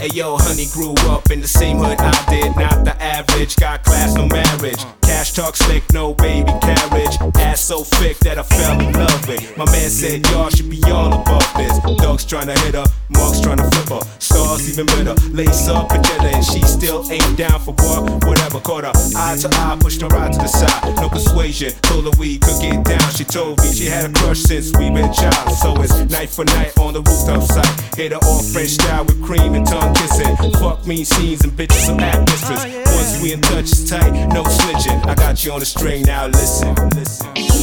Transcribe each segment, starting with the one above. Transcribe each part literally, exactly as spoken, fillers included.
yo, honey grew up in the same hood I did. Not the average, got class, no marriage. Cash talk slick, no baby carriage. Ass so thick that I fell in love with. My man said y'all should be all above this. Dogs tryna hit her, Mark's tryna flip her. Stars even better, lace up and cheddar, and she still ain't down for what, whatever. Caught her eye to eye, pushed her right to the side. No persuasion, told her we could get down. She told me she had a crush since we been child. So it's night for night on the rooftop site. Hit her all French style with cream and tongue kissing. Fuck mean scenes and bitches, so act mistress. Once we in touch, it's tight, no snitching. I got you on the string, now listen, listen.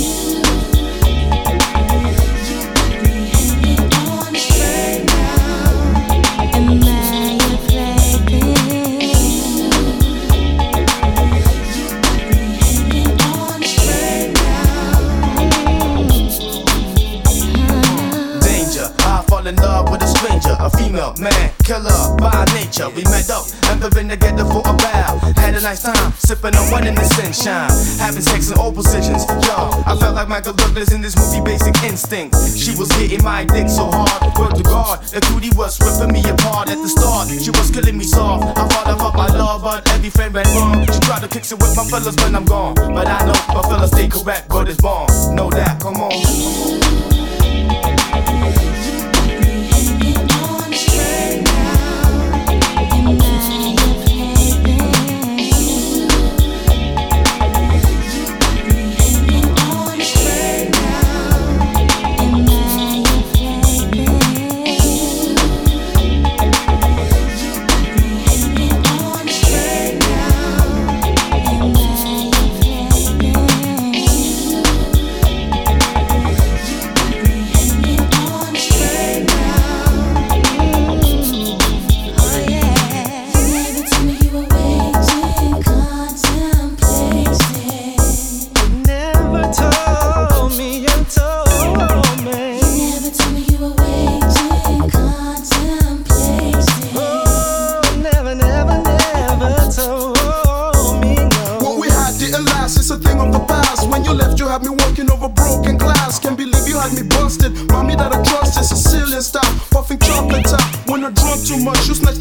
In love with a stranger, a female man killer by nature. We met up and been together for a while. Had a nice time sipping on one in the sunshine, having sex in all positions. Yo, I felt like Michael Douglas in this movie Basic Instinct. She was hitting my dick so hard, word to God, the cootie was ripping me apart at the start. She was killing me soft. I thought about my love, but every friend went wrong. She tried to kick it with my fellas when I'm gone, but I know my fellas stay correct. Word is born, know that. Come on. Mommy that I trust is Sicilian style, puffing chocolate top. When I drunk too much, you snatch